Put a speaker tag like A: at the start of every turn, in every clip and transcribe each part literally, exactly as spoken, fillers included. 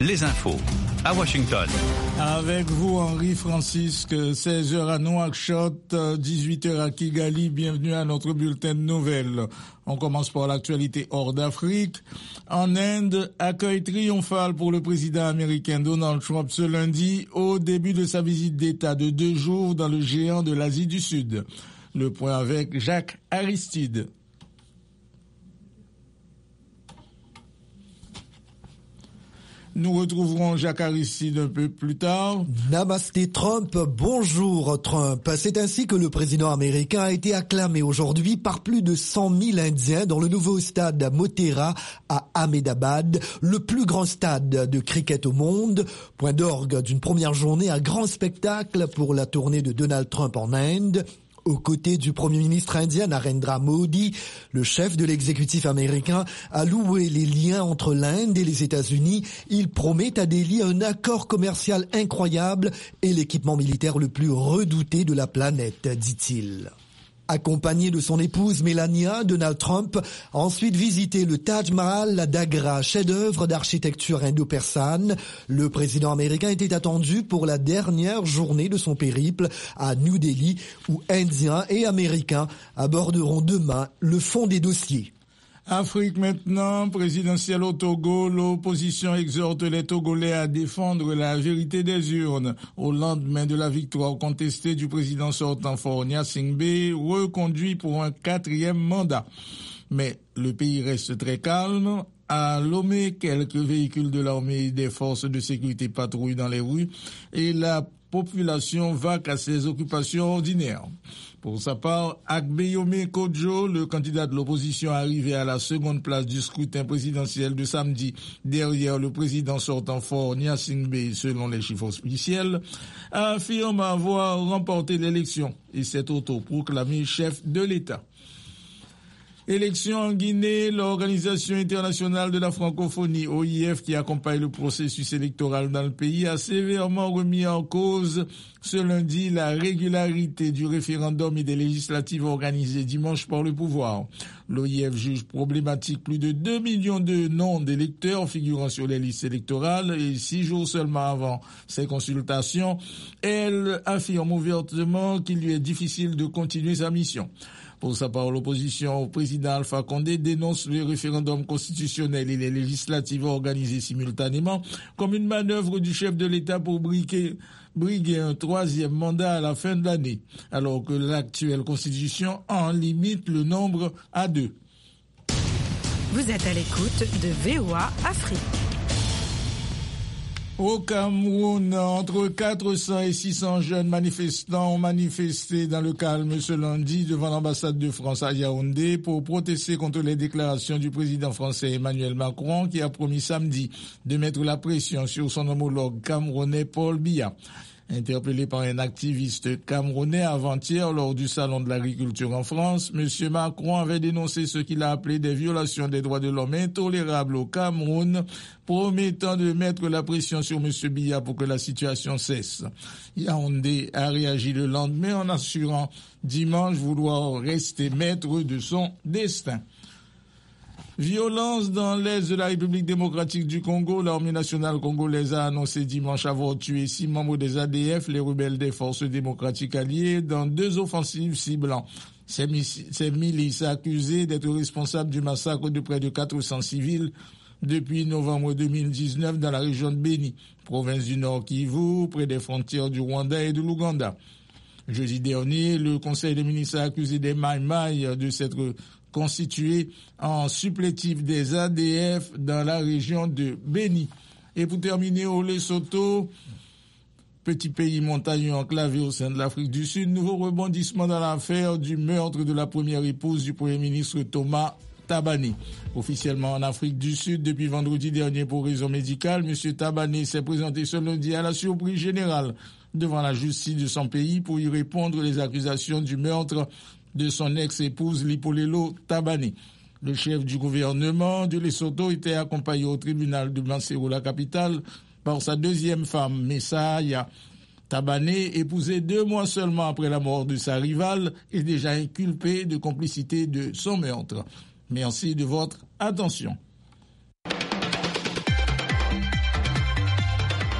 A: Les infos à Washington.
B: Avec vous, Henri Francisque, seize heures à Nouakchott, dix-huit heures à Kigali. Bienvenue à notre bulletin de nouvelles. On commence par l'actualité hors d'Afrique. En Inde, accueil triomphal pour le président américain Donald Trump ce lundi au début de sa visite d'État de deux jours dans le géant de l'Asie du Sud. Le point avec Jacques Aristide. Nous retrouverons Jacques Aristide un peu plus tard.
C: Namasté Trump, bonjour Trump. C'est ainsi que le président américain a été acclamé aujourd'hui par plus de cent mille Indiens dans le nouveau stade Motera à Ahmedabad, le plus grand stade de cricket au monde. Point d'orgue d'une première journée, un grand spectacle pour la tournée de Donald Trump en Inde. Aux côtés du Premier ministre indien Narendra Modi, le chef de l'exécutif américain a loué les liens entre l'Inde et les États-Unis. Il promet à Delhi un accord commercial incroyable et l'équipement militaire le plus redouté de la planète, dit-il. Accompagné de son épouse Melania, Donald Trump a ensuite visité le Taj Mahal d'Agra, chef-d'œuvre d'architecture indo-persane. Le président américain était attendu pour la dernière journée de son périple à New Delhi, où Indiens et Américains aborderont demain le fond des dossiers.
B: Afrique maintenant, présidentielle au Togo, l'opposition exhorte les Togolais à défendre la vérité des urnes au lendemain de la victoire contestée du président sortant Faure Gnassingbé, reconduit pour un quatrième mandat. Mais le pays reste très calme. À Lomé, quelques véhicules de l'armée et des forces de sécurité patrouillent dans les rues et la population vaque à ses occupations ordinaires. Pour sa part, Agbeyome Kodjo, le candidat de l'opposition arrivé à la seconde place du scrutin présidentiel de samedi, derrière le président sortant Faure Gnassingbé selon les chiffres officiels, affirme avoir remporté l'élection et s'est autoproclamé chef de l'État. Élection en Guinée, l'Organisation internationale de la francophonie, O I F, qui accompagne le processus électoral dans le pays, a sévèrement remis en cause ce lundi la régularité du référendum et des législatives organisées dimanche par le pouvoir. L'O I F juge problématique plus de deux millions de noms d'électeurs figurant sur les listes électorales et six jours seulement avant ces consultations, elle affirme ouvertement qu'il lui est difficile de continuer sa mission. Pour sa part, l'opposition au président Alpha Condé dénonce le référendum constitutionnel et les législatives organisées simultanément comme une manœuvre du chef de l'État pour briguer, briguer un troisième mandat à la fin de l'année, alors que l'actuelle constitution en limite le nombre à deux.
D: Vous êtes à l'écoute de V O A Afrique.
B: Au Cameroun, entre quatre cents et six cents jeunes manifestants ont manifesté dans le calme ce lundi devant l'ambassade de France à Yaoundé pour protester contre les déclarations du président français Emmanuel Macron qui a promis samedi de mettre la pression sur son homologue camerounais Paul Biya. Interpellé par un activiste camerounais avant-hier lors du salon de l'agriculture en France, M. Macron avait dénoncé ce qu'il a appelé des violations des droits de l'homme intolérables au Cameroun, promettant de mettre la pression sur M. Biya pour que la situation cesse. Yaoundé a réagi le lendemain en assurant dimanche vouloir rester maître de son destin. Violence dans l'est de la République démocratique du Congo. L'armée nationale congolaise a annoncé dimanche avoir tué six membres des A D F, les rebelles des forces démocratiques alliées, dans deux offensives ciblant ces, ces milices accusées d'être responsables du massacre de près de quatre cents civils depuis novembre deux mille dix-neuf dans la région de Béni, province du Nord Kivu, près des frontières du Rwanda et de l'Ouganda. Jeudi dernier, le Conseil des ministres a accusé des Maï-Maï de s'être constitué en supplétif des A D F dans la région de Béni. Et pour terminer, au Lesotho, petit pays montagneux enclavé au sein de l'Afrique du Sud, nouveau rebondissement dans l'affaire du meurtre de la première épouse du Premier ministre Thomas Tabane. Officiellement en Afrique du Sud depuis vendredi dernier pour raison médicale, M. Tabane s'est présenté ce lundi à la surprise générale devant la justice de son pays pour y répondre aux accusations du meurtre de son ex-épouse Lipolelo Tabane. Le chef du gouvernement de Lesotho était accompagné au tribunal de Maseru, la capitale, par sa deuxième femme, Messaya Tabane, épousée deux mois seulement après la mort de sa rivale et déjà inculpée de complicité de son meurtre. Merci de votre attention.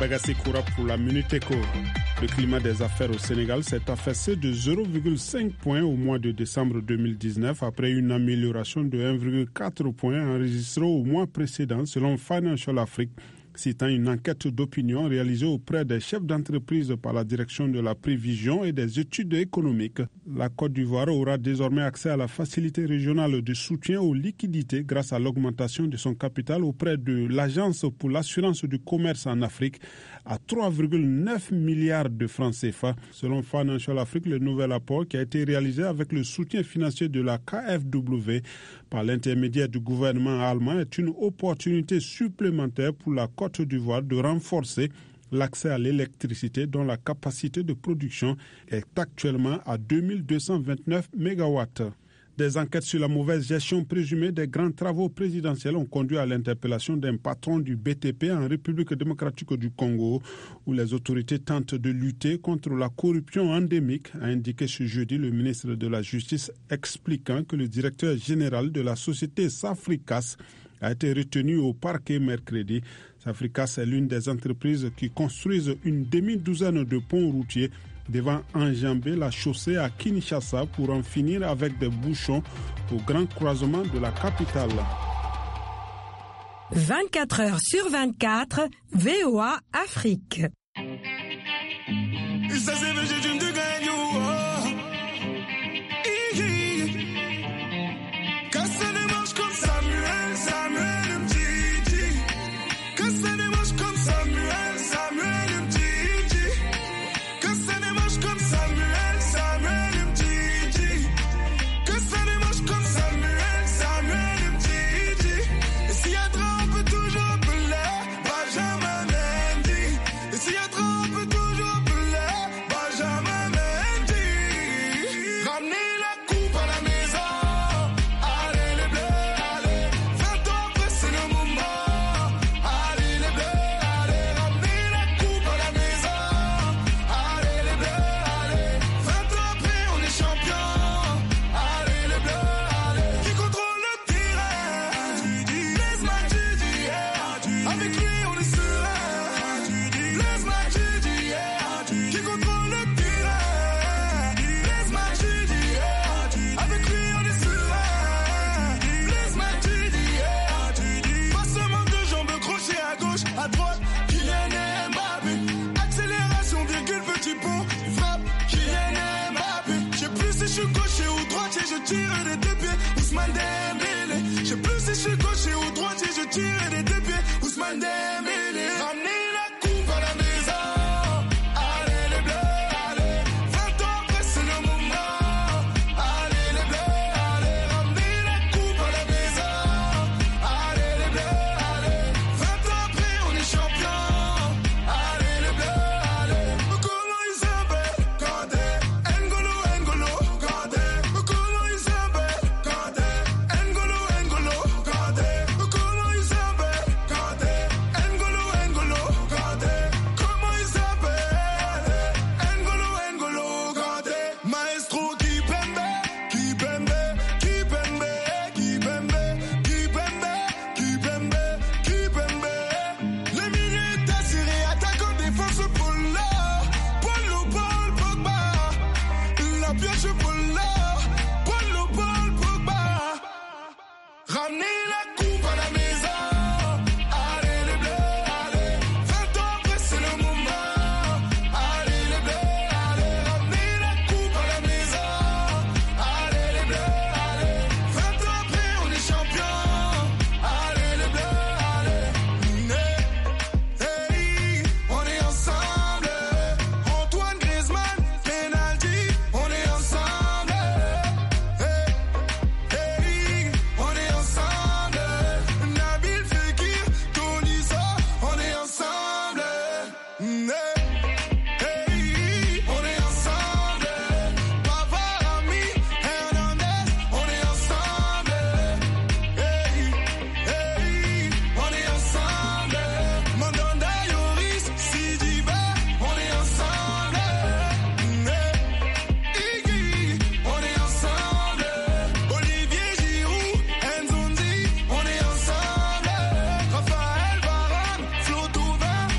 E: Bagassi Koura pour la Minute Éco. Le climat des affaires au Sénégal s'est affaissé de zéro virgule cinq points au mois de décembre deux mille dix-neuf après une amélioration de un virgule quatre points enregistrée au mois précédent selon Financial Afrique, citant une enquête d'opinion réalisée auprès des chefs d'entreprise par la direction de la prévision et des études économiques. La Côte d'Ivoire aura désormais accès à la facilité régionale de soutien aux liquidités grâce à l'augmentation de son capital auprès de l'Agence pour l'assurance du commerce en Afrique à trois virgule neuf milliards de francs C F A. Selon Financial Afrique, le nouvel apport qui a été réalisé avec le soutien financier de la K F W par l'intermédiaire du gouvernement allemand est une opportunité supplémentaire pour la Côte d'Ivoire de renforcer l'accès à l'électricité dont la capacité de production est actuellement à deux mille deux cent vingt-neuf mégawatts. Des enquêtes sur la mauvaise gestion présumée des grands travaux présidentiels ont conduit à l'interpellation d'un patron du B T P en République démocratique du Congo, où les autorités tentent de lutter contre la corruption endémique, a indiqué ce jeudi le ministre de la Justice, expliquant que le directeur général de la société Safricas a été retenu au parquet mercredi. Safricas est l'une des entreprises qui construisent une demi-douzaine de ponts routiers devant enjamber la chaussée à Kinshasa pour en finir avec des bouchons au grand croisement de la capitale.
D: vingt-quatre heures sur vingt-quatre, V O A Afrique.
F: Je suis gaucher ou droitier, je tire des deux pieds. Ousmane Dembélé.